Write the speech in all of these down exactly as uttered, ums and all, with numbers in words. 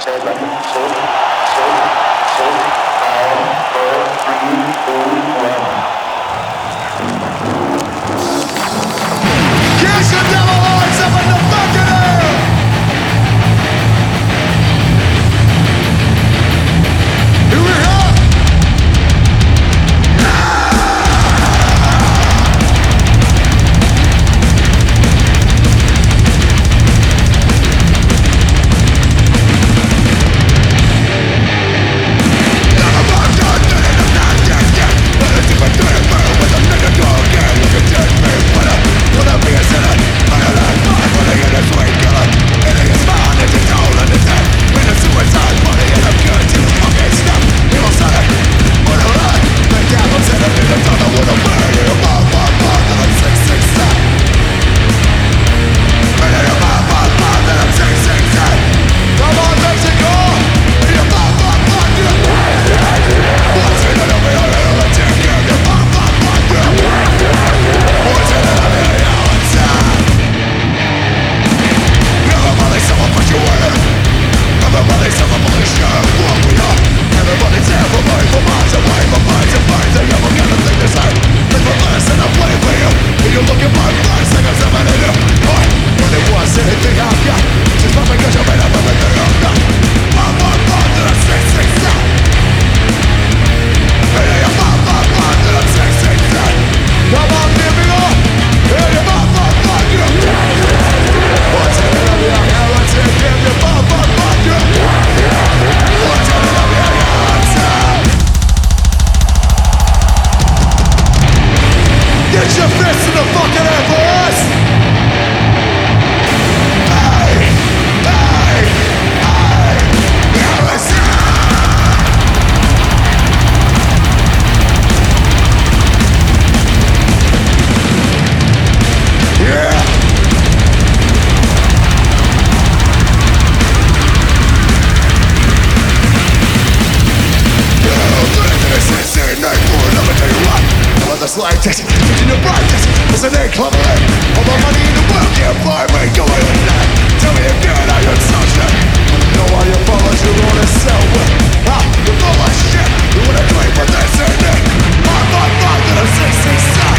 Slightest, in the brightest, as an inclement. All the money in the world can't buy me going with that. Tell me again how you're such a know all your brothers you wanna sell with. Ah, you're full of shit. You wanna claim for this and that. Five, five, five, to the six, six, six.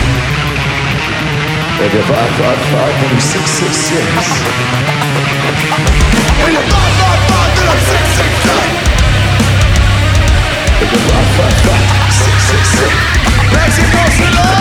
Baby, five, five, five, to the six, six, six. Baby, five, five, five, to the six, six, six. Baby, five, five, five, six, six, six. Mexico City!